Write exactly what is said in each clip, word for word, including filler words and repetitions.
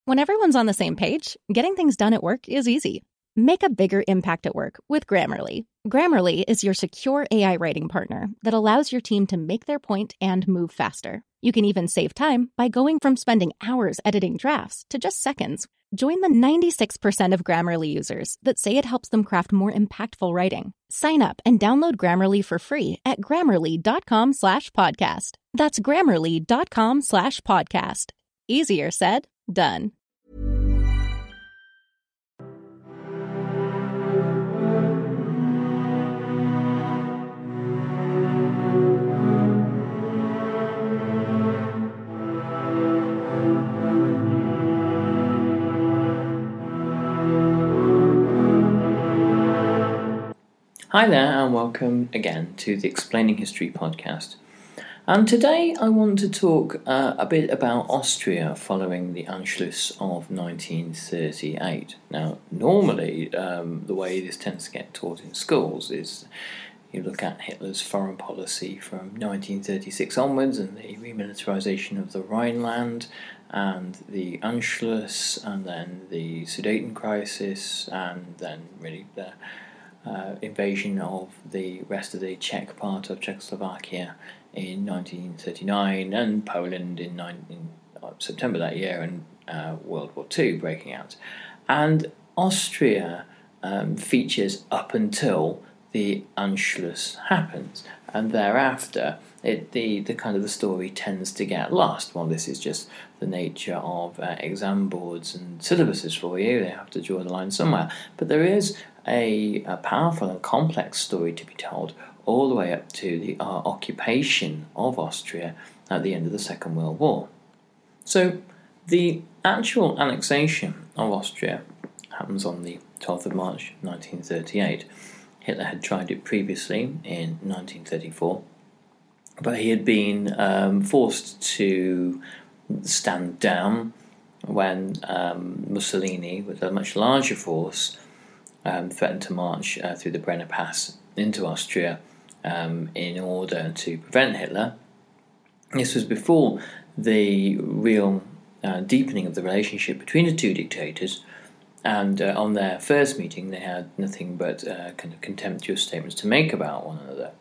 When everyone's on the same page, getting things done at work is easy. Make a bigger impact at work with Grammarly. Grammarly is your secure A I writing partner that allows your team to make their point and move faster. You can even save time by going from spending hours editing drafts to just seconds. Join the ninety-six percent of Grammarly users that say it helps them craft more impactful writing. Sign up and download Grammarly for free at grammarly.com slash podcast. That's grammarly.com slash podcast. Easier said, done. Hi there and welcome again to the Explaining History podcast. And today I want to talk uh, a bit about Austria following the Anschluss of nineteen thirty-eight. Now, normally um, the way this tends to get taught in schools is you look at Hitler's foreign policy from nineteen thirty-six onwards and the remilitarization of the Rhineland and the Anschluss and then the Sudeten crisis and then really the Uh, invasion of the rest of the Czech part of Czechoslovakia in nineteen thirty-nine and Poland in, nine, in uh, September that year and uh, World War Two breaking out. And Austria um, features up until the Anschluss happens, and thereafter it, the, the kind of the story tends to get lost. Well, this is just the nature of uh, exam boards and syllabuses for you. They have to draw the line somewhere. But there is a, a powerful and complex story to be told all the way up to the uh, occupation of Austria at the end of the Second World War. So the actual annexation of Austria happens on the twelfth of March nineteen thirty-eight. Hitler had tried it previously in nineteen thirty-four, but he had been um, forced to stand down when um, Mussolini, with a much larger force, um, threatened to march uh, through the Brenner Pass into Austria um, in order to prevent Hitler. This was before the real uh, deepening of the relationship between the two dictators. And uh, on their first meeting, they had nothing but uh, kind of contemptuous statements to make about one another.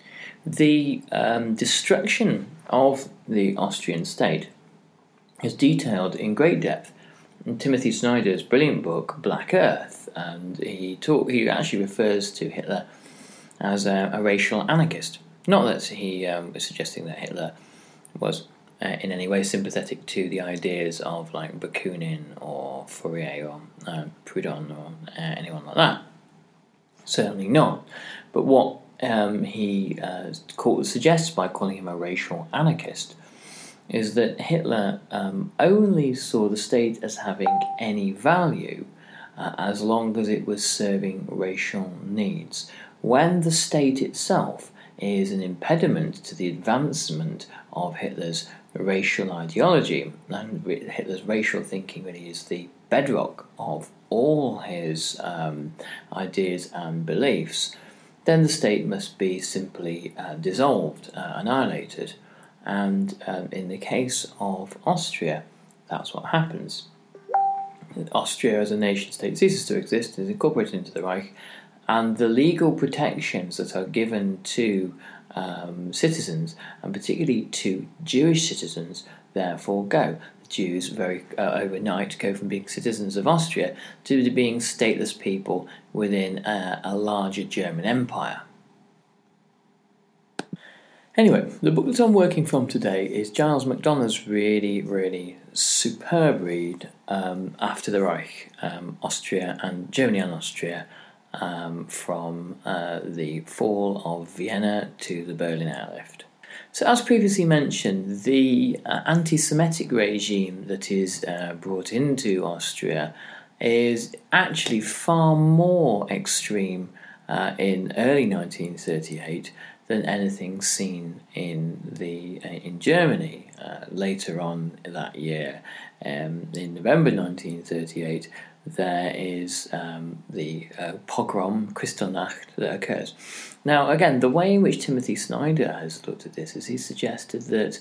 The um, destruction of the Austrian state is detailed in great depth in Timothy Snyder's brilliant book, Black Earth, and he talk, he actually refers to Hitler as a, a racial anarchist. Not that he um, was suggesting that Hitler was Uh, in any way sympathetic to the ideas of like Bakunin or Fourier or uh, Proudhon or uh, anyone like that. Certainly not. But what um, he uh, call, suggests by calling him a racial anarchist is that Hitler um, only saw the state as having any value uh, as long as it was serving racial needs. When the state itself is an impediment to the advancement of Hitler's racial ideology, and Hitler's racial thinking really is the bedrock of all his um, ideas and beliefs, then the state must be simply uh, dissolved, uh, annihilated. And um, in the case of Austria, that's what happens. Austria as a nation-state ceases to exist, is incorporated into the Reich, and the legal protections that are given to um, citizens, and particularly to Jewish citizens, therefore go. The Jews very uh, overnight go from being citizens of Austria to being stateless people within a, a larger German empire. Anyway, the book that I'm working from today is Giles MacDonough's really, really superb read, um, After the Reich, um, Austria and Germany and Austria, Um, from uh, the fall of Vienna to the Berlin Airlift. So, as previously mentioned, the uh, anti-Semitic regime that is uh, brought into Austria is actually far more extreme uh, in early nineteen thirty-eight than anything seen in the uh, in Germany uh, later on that year. Um, in November nineteen thirty-eight, there is um, the uh, pogrom, Kristallnacht, that occurs. Now, again, the way in which Timothy Snyder has looked at this is he suggested that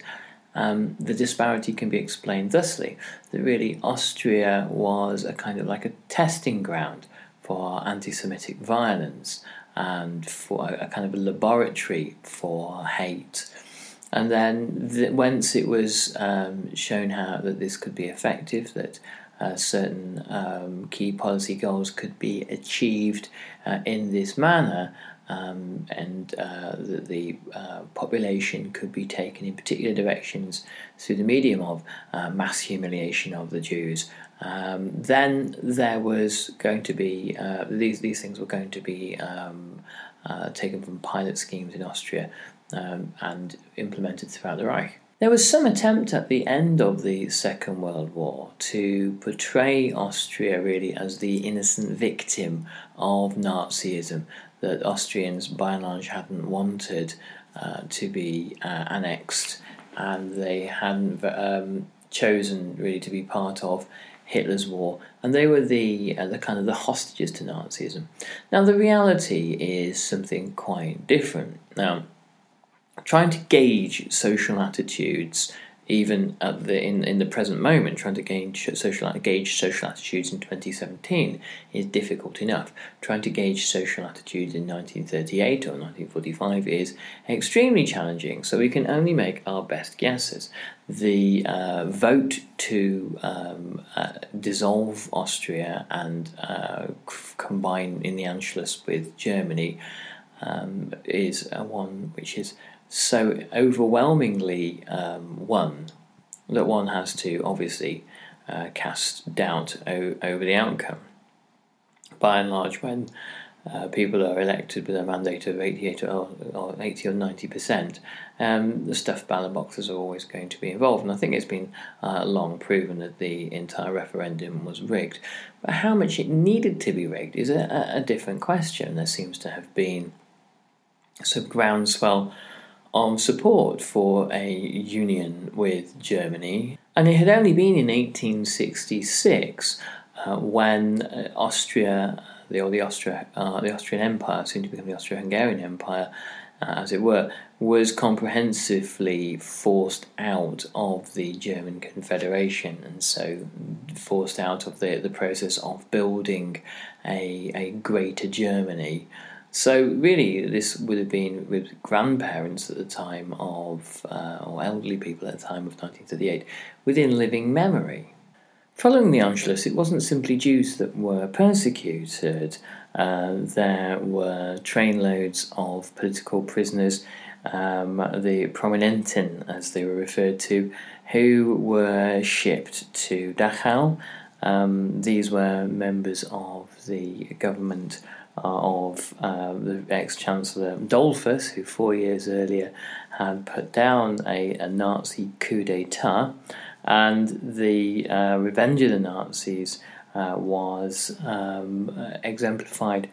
Um, the disparity can be explained thusly, that really Austria was a kind of like a testing ground for anti-Semitic violence and for a, a kind of a laboratory for hate. And then the, whence it was um, shown how that this could be effective, that uh, certain um, key policy goals could be achieved uh, in this manner, um, and uh, that the uh, population could be taken in particular directions through the medium of uh, mass humiliation of the Jews. Um, then there was going to be uh, these these things were going to be um, uh, taken from pilot schemes in Austria um, and implemented throughout the Reich. There was some attempt at the end of the Second World War to portray Austria really as the innocent victim of Nazism, that Austrians by and large hadn't wanted uh, to be uh, annexed, and they hadn't um, chosen really to be part of Hitler's war, and they were the uh, the kind of the hostages to Nazism. Now the reality is something quite different. Now, trying to gauge social attitudes, even at the in, in the present moment, trying to gauge social gauge social attitudes in twenty seventeen is difficult enough. Trying to gauge social attitudes in nineteen thirty-eight or nineteen forty-five is extremely challenging. So we can only make our best guesses. The uh, vote to um, uh, dissolve Austria and uh, c- combine in the Anschluss with Germany um, is uh, one which is so overwhelmingly um, won that one has to obviously uh, cast doubt o- over the outcome. By and large, when uh, people are elected with a mandate of eighty-eight or, or eighty or ninety percent, um, the stuffed ballot boxes are always going to be involved. And I think it's been uh, long proven that the entire referendum was rigged. But how much it needed to be rigged is a, a different question. There seems to have been some groundswell on support for a union with Germany, and it had only been in eighteen sixty-six uh, when uh, Austria, the or the Austria, uh, the Austrian Empire, soon to become the Austro-Hungarian Empire, uh, as it were, was comprehensively forced out of the German Confederation, and so forced out of the the process of building a a greater Germany. So really, this would have been with grandparents at the time of, uh, or elderly people at the time of nineteen thirty-eight, within living memory. Following the Anschluss, it wasn't simply Jews that were persecuted. Uh, there were trainloads of political prisoners, um, the Prominenten, as they were referred to, who were shipped to Dachau. Um, these were members of the government of uh, the ex-Chancellor Dollfuss, who four years earlier had put down a, a Nazi coup d'etat, and the uh, revenge of the Nazis uh, was um, exemplified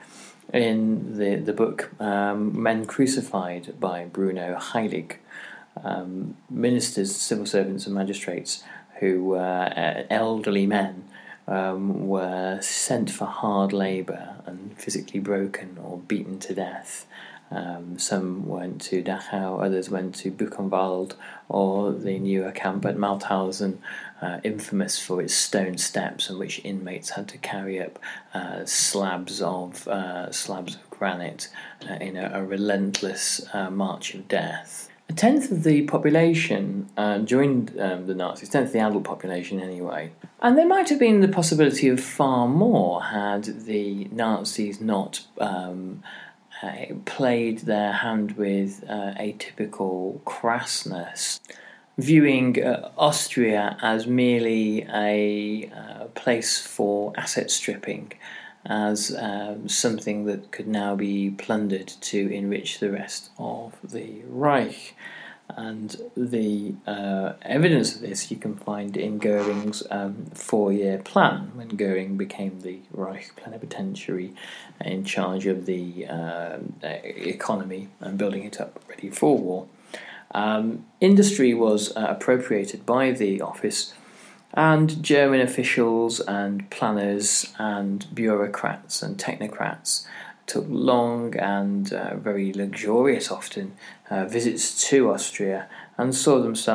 in the, the book um, Men Crucified by Bruno Heilig. Um, ministers, civil servants and magistrates who were uh, elderly men Um, were sent for hard labour and physically broken or beaten to death. Um, some went to Dachau, others went to Buchenwald or the newer camp at Mauthausen, uh, infamous for its stone steps on which inmates had to carry up uh, slabs of uh, slabs of granite uh, in a, a relentless uh, march of death. A tenth of the population uh, joined um, the Nazis, tenth of the adult population anyway. And there might have been the possibility of far more had the Nazis not um, uh, played their hand with uh, atypical crassness, viewing uh, Austria as merely a uh, place for asset stripping, as um, something that could now be plundered to enrich the rest of the Reich. And the uh, evidence of this you can find in Goering's um, four-year plan, when Goering became the Reich plenipotentiary in charge of the uh, economy and building it up ready for war. Um, industry was uh, appropriated by the office, and German officials and planners and bureaucrats and technocrats took long and uh, very luxurious often uh, visits to Austria and saw themselves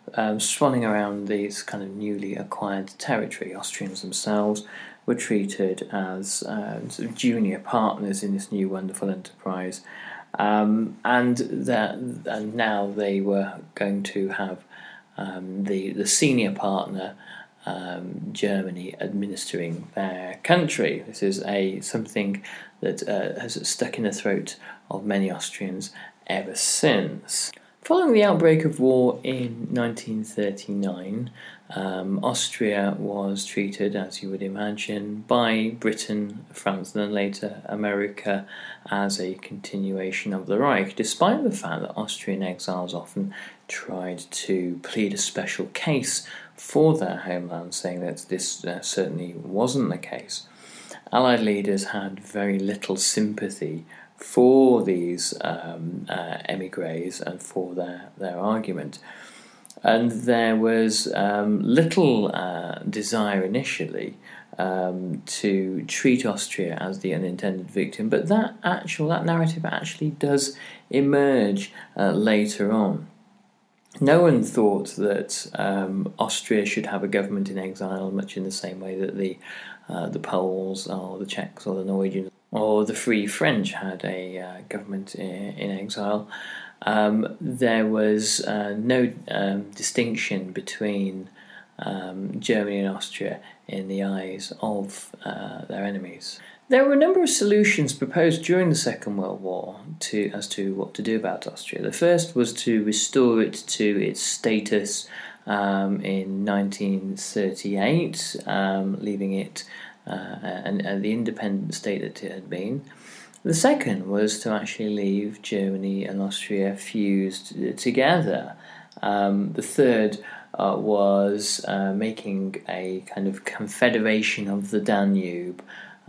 um, swanning around these kind of newly acquired territory. Austrians themselves were treated as uh, sort of junior partners in this new wonderful enterprise, um, and that and now they were going to have um, the the senior partner, um, Germany, administering their country. This is a something that uh, has stuck in the throat of many Austrians ever since. Following the outbreak of war in nineteen thirty-nine, um, Austria was treated, as you would imagine, by Britain, France, and then later America as a continuation of the Reich, despite the fact that Austrian exiles often tried to plead a special case for their homeland, saying that this uh, certainly wasn't the case. Allied leaders had very little sympathy for these um, uh, emigres and for their, their argument. And there was um, little uh, desire initially um, to treat Austria as the unintended victim, but that actual that narrative actually does emerge uh, later on. No one thought that um, Austria should have a government in exile, much in the same way that the uh, the Poles or the Czechs or the Norwegians or the Free French had a uh, government in, in exile. Um, there was uh, no um, distinction between um, Germany and Austria in the eyes of uh, their enemies. There were a number of solutions proposed during the Second World War to as to what to do about Austria. The first was to restore it to its status um, in nineteen thirty-eight, um, leaving it uh, and, and the independent state that it had been. The second was to actually leave Germany and Austria fused together. Um, the third uh, was uh, making a kind of confederation of the Danube,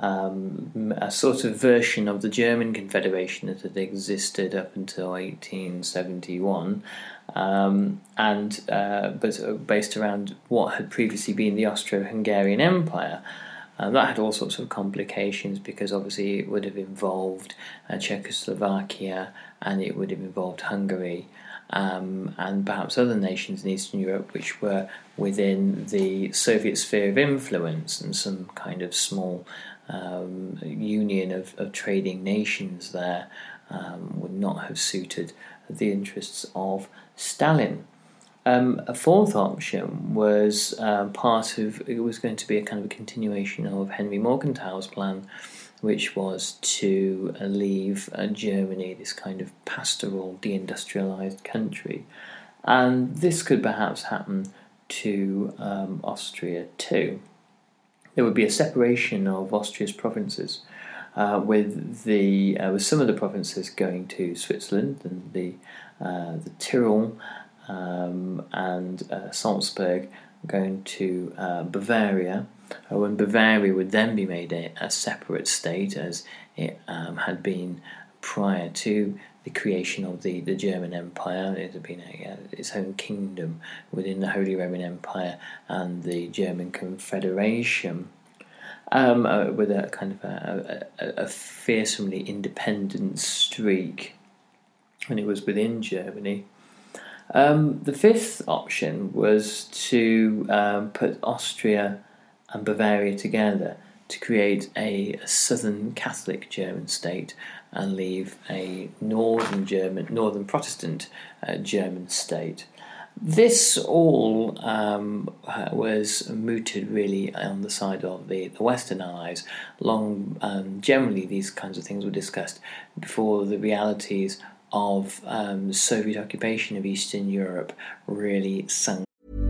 um, a sort of version of the German Confederation that had existed up until eighteen seventy-one, um, and uh, but based around what had previously been the Austro-Hungarian Empire. Uh, that had all sorts of complications because obviously it would have involved uh, Czechoslovakia and it would have involved Hungary um, and perhaps other nations in Eastern Europe which were within the Soviet sphere of influence, and some kind of small um, union of, of trading nations there um, would not have suited the interests of Stalin. Um, a fourth option was uh, part of, it was going to be a kind of a continuation of Henry Morgenthau's plan, which was to uh, leave uh, Germany, this kind of pastoral, deindustrialised country. And this could perhaps happen to um, Austria too. There would be a separation of Austria's provinces, uh, with the uh, with some of the provinces going to Switzerland and the uh, the Tyrol, Um, and uh, Salzburg going to uh, Bavaria, uh, when Bavaria would then be made a, a separate state, as it um, had been prior to the creation of the, the German Empire. It had been a, uh, its own kingdom within the Holy Roman Empire and the German Confederation, um, uh, with a kind of a, a, a fearsomely independent streak when it was within Germany. Um, the fifth option was to um, put Austria and Bavaria together to create a, a southern Catholic German state and leave a northern German, northern Protestant uh, German state. This all um, was mooted really on the side of the, the Western Allies. Long, um, generally, these kinds of things were discussed before the realities of um, Soviet occupation of Eastern Europe really sunk.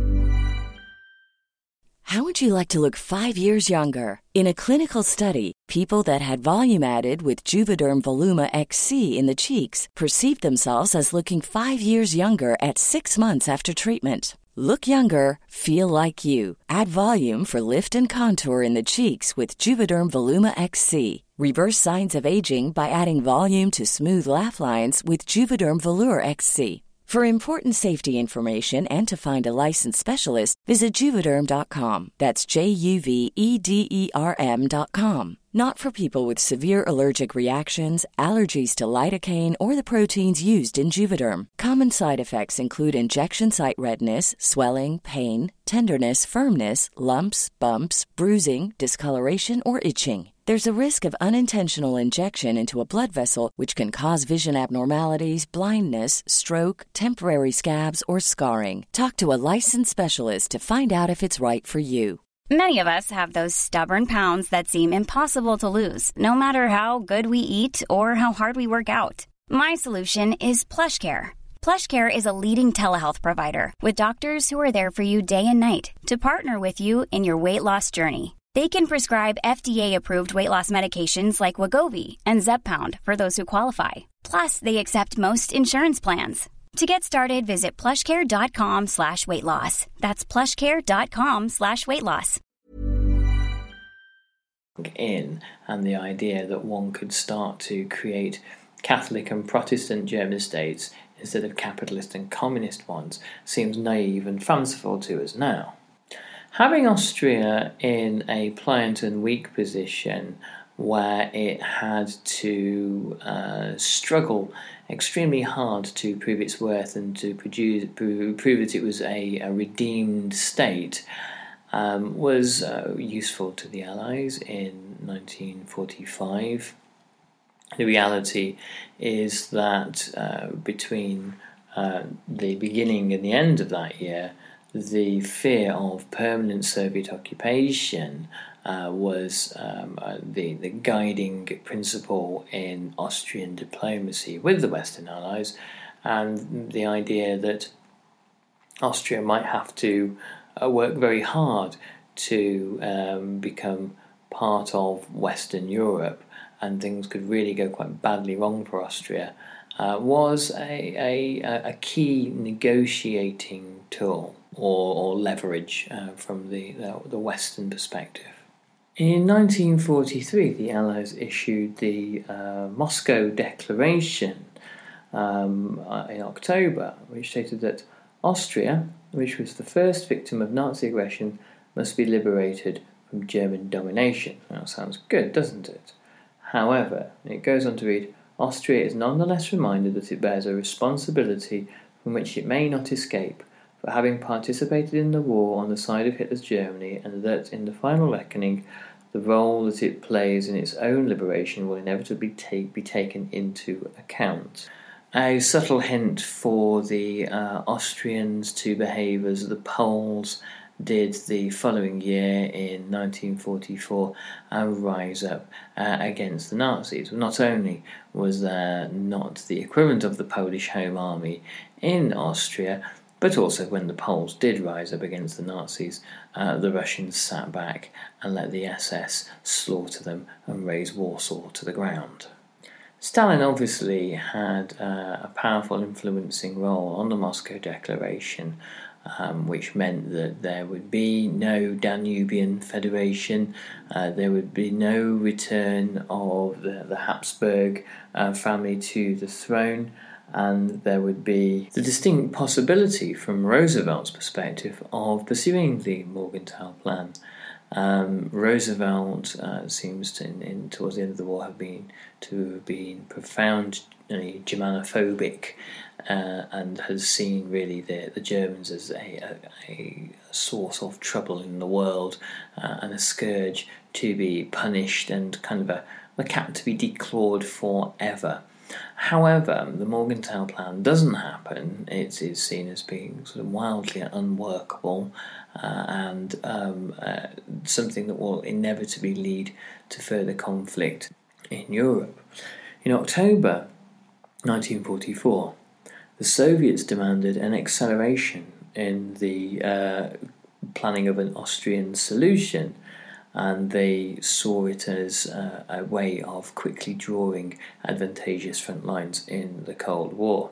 How would you like to look five years younger? In a clinical study, people that had volume added with Juvederm Voluma X C in the cheeks perceived themselves as looking five years younger at six months after treatment. Look younger, feel like you. Add volume for lift and contour in the cheeks with Juvederm Voluma X C. Reverse signs of aging by adding volume to smooth laugh lines with Juvederm Volure X C. For important safety information and to find a licensed specialist, visit Juvederm dot com. That's J U V E D E R M dot com. Not for people with severe allergic reactions, allergies to lidocaine, or the proteins used in Juvederm. Common side effects include injection site redness, swelling, pain, tenderness, firmness, lumps, bumps, bruising, discoloration, or itching. There's a risk of unintentional injection into a blood vessel, which can cause vision abnormalities, blindness, stroke, temporary scabs, or scarring. Talk to a licensed specialist to find out if it's right for you. Many of us have those stubborn pounds that seem impossible to lose, no matter how good we eat or how hard we work out. My solution is PlushCare. PlushCare is a leading telehealth provider with doctors who are there for you day and night to partner with you in your weight loss journey. They can prescribe F D A-approved weight loss medications like Wegovy and Zepbound for those who qualify. Plus, they accept most insurance plans. To get started, visit plushcare.com slash weight loss. That's plushcare.com slash weight loss. In and the idea that one could start to create Catholic and Protestant German states instead of capitalist and communist ones seems naive and fanciful to us now. Having Austria in a pliant and weak position where it had to uh, struggle extremely hard to prove its worth and to produce, prove, prove that it was a, a redeemed state um, was uh, useful to the Allies in nineteen forty-five. The reality is that uh, between uh, the beginning and the end of that year, the fear of permanent Soviet occupation uh, was um, uh, the, the guiding principle in Austrian diplomacy with the Western Allies, and the idea that Austria might have to uh, work very hard to um, become part of Western Europe, and things could really go quite badly wrong for Austria, uh, was a, a, a key negotiating tool or, or leverage uh, from the, the, the Western perspective. In nineteen forty-three, the Allies issued the uh, Moscow Declaration um, uh, in October, which stated that Austria, which was the first victim of Nazi aggression, must be liberated from German domination. That sounds good, doesn't it? However, it goes on to read, Austria is nonetheless reminded that it bears a responsibility from which it may not escape for having participated in the war on the side of Hitler's Germany, and that, in the final reckoning, the role that it plays in its own liberation will inevitably take, be taken into account. A subtle hint for the uh, Austrians to behave as the Poles did the following year in nineteen forty-four and rise up uh, against the Nazis. Not only was there not the equivalent of the Polish Home Army in Austria, but also when the Poles did rise up against the Nazis, uh, the Russians sat back and let the S S slaughter them and raze Warsaw to the ground. Stalin obviously had uh, a powerful influencing role on the Moscow Declaration, um, which meant that there would be no Danubian Federation, uh, there would be no return of the, the Habsburg uh, family to the throne, and there would be the distinct possibility from Roosevelt's perspective of pursuing the Morgenthau Plan. Um, Roosevelt uh, seems to, in, in, towards the end of the war, have been to have been profoundly Germanophobic uh, and has seen really the, the Germans as a, a, a source of trouble in the world uh, and a scourge to be punished and kind of a, a cat to be declawed forever. However, the Morgenthau Plan doesn't happen. It is seen as being sort of wildly unworkable uh, and um, uh, something that will inevitably lead to further conflict in Europe. In October nineteen forty-four, the Soviets demanded an acceleration in the uh, planning of an Austrian solution, and they saw it as uh, a way of quickly drawing advantageous front lines in the Cold War.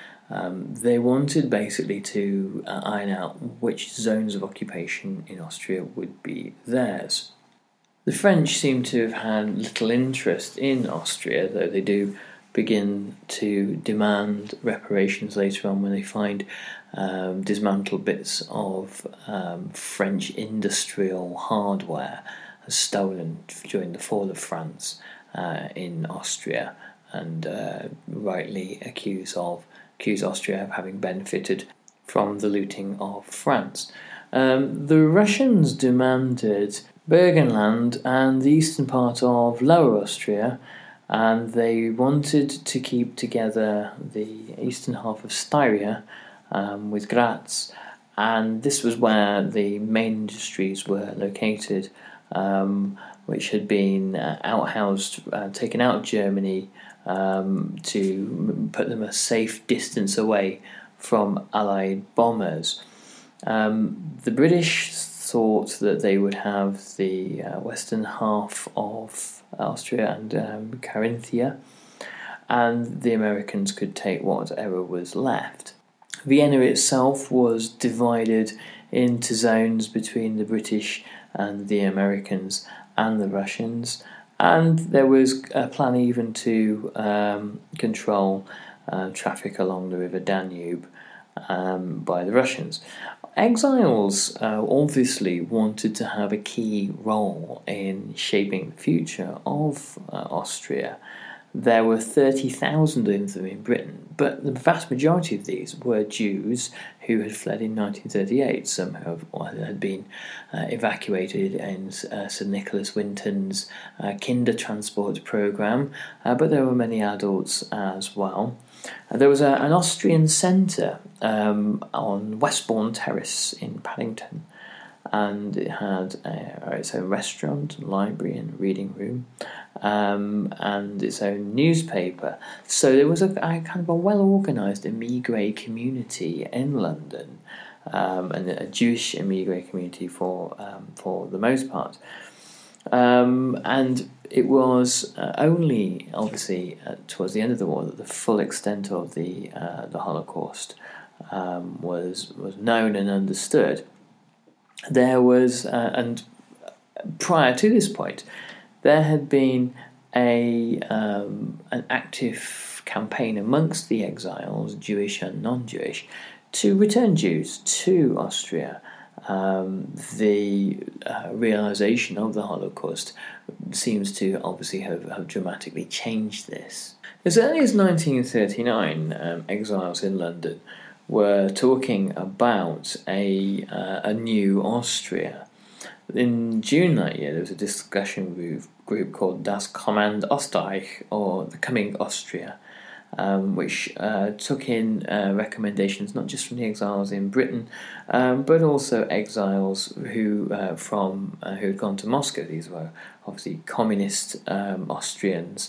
Um, they wanted basically to uh, iron out which zones of occupation in Austria would be theirs. The French seem to have had little interest in Austria, though they do begin to demand reparations later on when they find um, dismantled bits of um, French industrial hardware stolen during the fall of France uh, in Austria, and uh, rightly accuse of accuse Austria of having benefited from the looting of France. Um, the Russians demanded Burgenland and the eastern part of Lower Austria, and they wanted to keep together the eastern half of Styria um, with Graz, and this was where the main industries were located, um, which had been uh, outhoused, uh, taken out of Germany um, to put them a safe distance away from Allied bombers. Um, the British thought that they would have the uh, western half of Austria and um, Carinthia, and the Americans could take whatever was left. Vienna itself was divided into zones between the British and the Americans and the Russians, and there was a plan even to um, control uh, traffic along the River Danube um, by the Russians. Exiles uh, obviously wanted to have a key role in shaping the future of uh, Austria. There were thirty thousand of them in Britain, but the vast majority of these were Jews who had fled in nineteen thirty-eight. Some have, had been uh, evacuated in uh, Sir Nicholas Winton's uh, Kindertransport programme, uh, but there were many adults as well. Uh, there was a, an Austrian centre um, on Westbourne Terrace in Paddington, and it had a, its own restaurant, library and reading room, um, and its own newspaper. So there was a, a kind of a well-organised émigré community in London, um, and a Jewish émigré community for um, for the most part. Um, and it was uh, only, obviously, uh, towards the end of the war that the full extent of the uh, the Holocaust um, was was known and understood. There was, uh, and prior to this point, there had been a um, an active campaign amongst the exiles, Jewish and non-Jewish, to return Jews to Austria. Um, the uh, realisation of the Holocaust seems to obviously have, have dramatically changed this. As early as nineteen thirty-nine, um, exiles in London were talking about a uh, a new Austria. In June that year, there was a discussion group, group called Das Kommende Österreich, or the Coming Austria, um, which uh, took in uh, recommendations not just from the exiles in Britain, um, but also exiles who uh, from uh, who had gone to Moscow. These were obviously communist um, Austrians.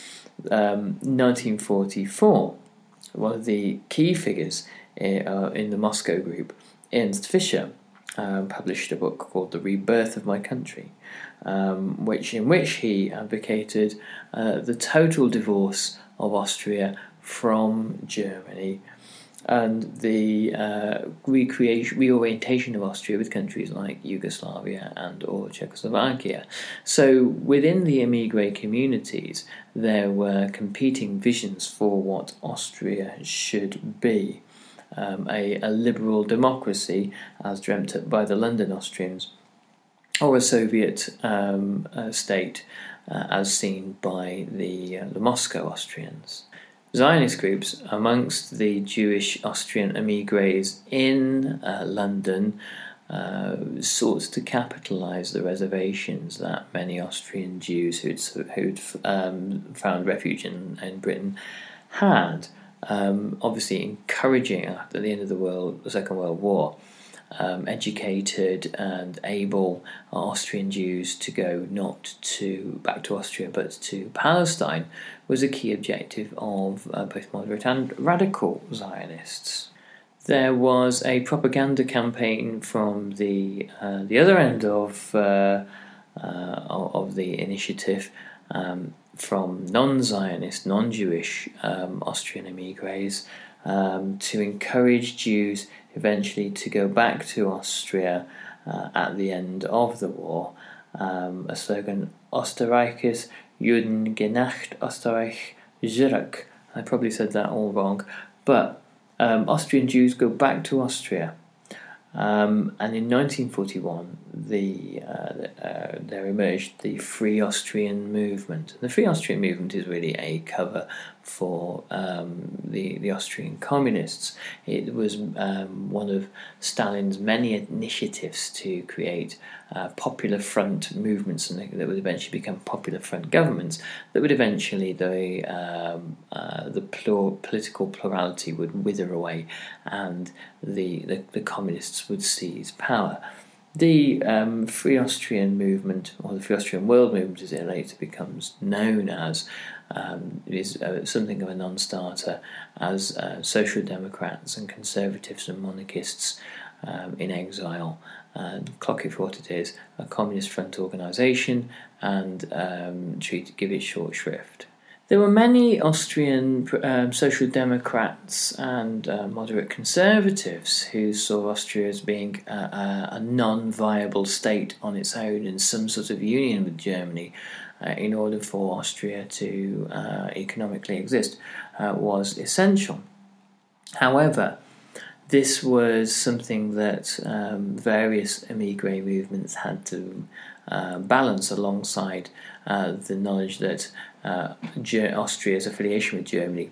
Um, nineteen forty-four, one of the key figures in, uh, in the Moscow group, Ernst Fischer, um, published a book called The Rebirth of My Country, um, which in which he advocated uh, the total divorce of Austria from Germany and the uh, recreation, reorientation of Austria with countries like Yugoslavia and or Czechoslovakia. So within the émigré communities, there were competing visions for what Austria should be. Um, a, a liberal democracy, as dreamt up by the London Austrians, or a Soviet um, uh, state, uh, as seen by the uh, the Moscow Austrians. Zionist groups amongst the Jewish Austrian émigrés in uh, London uh, sought to capitalise the reservations that many Austrian Jews who'd, who'd um, found refuge in, in Britain had. Um, obviously encouraging, after the end of the world, the Second World War, um, educated and able Austrian Jews to go not to back to Austria but to Palestine was a key objective of uh, both moderate and radical Zionists. There was a propaganda campaign from the uh, the other end of uh, uh, of the initiative. Um, from non-Zionist, non-Jewish um, Austrian émigrés um, to encourage Jews eventually to go back to Austria uh, at the end of the war. Um, a slogan, Österreichers Juden genacht Österreich, Zurich. I probably said that all wrong, but um, Austrian Jews go back to Austria. Um, and in nineteen forty-one, the uh, uh, there emerged the Free Austrian Movement. The Free Austrian Movement is really a cover for um, the the Austrian communists. It was um, one of Stalin's many initiatives to create uh, popular front movements, and that would eventually become popular front governments. That would eventually the um, uh, the plur- political plurality would wither away, and the the, the communists would seize power. The um, Free Austrian Movement, or the Free Austrian World Movement as it later becomes known as, um, is uh, something of a non-starter, as uh, Social Democrats and Conservatives and Monarchists um, in exile and clock it for what it is, a Communist Front organisation, and um, treat to give it short shrift. There were many Austrian um, Social Democrats and uh, moderate conservatives who saw Austria as being a, a, a non-viable state on its own in some sort of union with Germany uh, in order for Austria to uh, economically exist uh, was essential. However, this was something that um, various émigré movements had to uh, balance alongside uh, the knowledge that uh, Austria's affiliation with Germany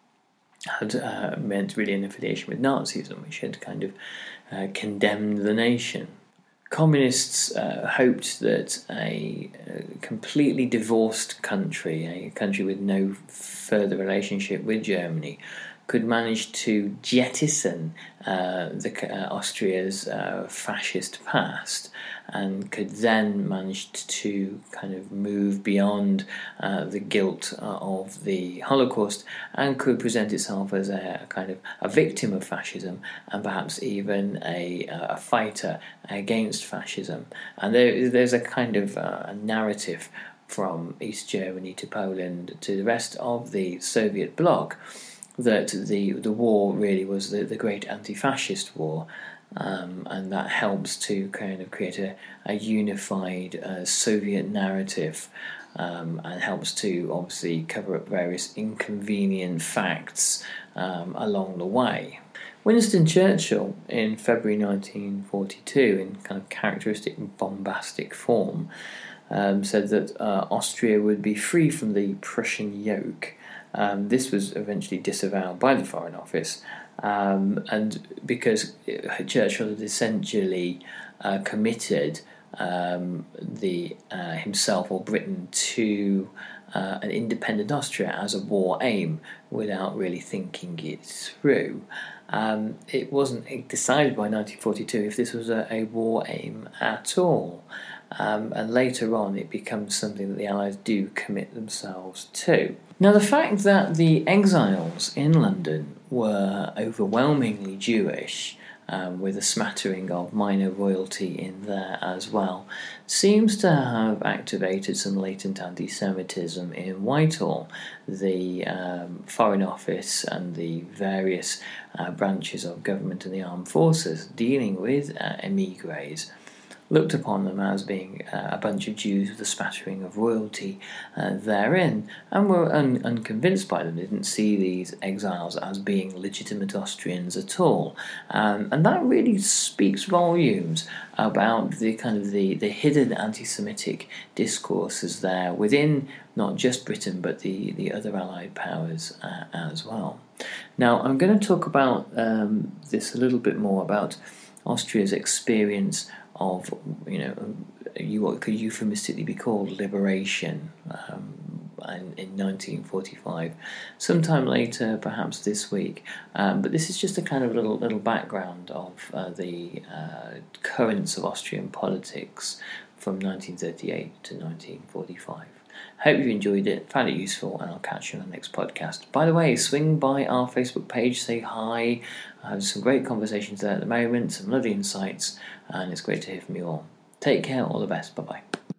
had uh, meant really an affiliation with Nazism, which had kind of uh, condemned the nation. Communists uh, hoped that a, a completely divorced country, a country with no further relationship with Germany, could manage to jettison uh, the, uh, Austria's uh, fascist past, and could then manage to kind of move beyond uh, the guilt uh, of the Holocaust, and could present itself as a, a kind of a victim of fascism, and perhaps even a, a fighter against fascism. And there, there's a kind of uh, a narrative from East Germany to Poland to the rest of the Soviet bloc that the the war really was the, the great anti-fascist war, um, and that helps to kind of create a, a unified uh, Soviet narrative, um, and helps to obviously cover up various inconvenient facts um, along the way. Winston Churchill, in February nineteen forty-two, in kind of characteristic bombastic form, um, said that uh, Austria would be free from the Prussian yoke. Um, this was eventually disavowed by the Foreign Office, um, and because Churchill had essentially uh, committed um, the uh, himself or Britain to uh, an independent Austria as a war aim without really thinking it through. Um, it wasn't decided by nineteen forty-two if this was a, a war aim at all. Um, and later on it becomes something that the Allies do commit themselves to. Now, the fact that the exiles in London were overwhelmingly Jewish, um, with a smattering of minor royalty in there as well, seems to have activated some latent anti-Semitism in Whitehall. The um, Foreign Office and the various uh, branches of government and the armed forces dealing with uh, emigres looked upon them as being uh, a bunch of Jews with a smattering of royalty uh, therein, and were un- unconvinced by them. They didn't see these exiles as being legitimate Austrians at all. Um, and that really speaks volumes about the kind of the, the hidden anti-Semitic discourses there within not just Britain but the, the other Allied powers uh, as well. Now, I'm going to talk about um, this a little bit more, about Austria's experience of, you know, you, what could euphemistically be called liberation um, in, in nineteen forty-five. Sometime later, perhaps this week, um, but this is just a kind of little little background of uh, the uh, currents of Austrian politics from nineteen thirty-eight to nineteen forty-five. Hope you enjoyed it, found it useful, and I'll catch you on the next podcast. By the way, swing by our Facebook page, say hi. I have some great conversations there at the moment, some lovely insights, and it's great to hear from you all. Take care, all the best, bye-bye.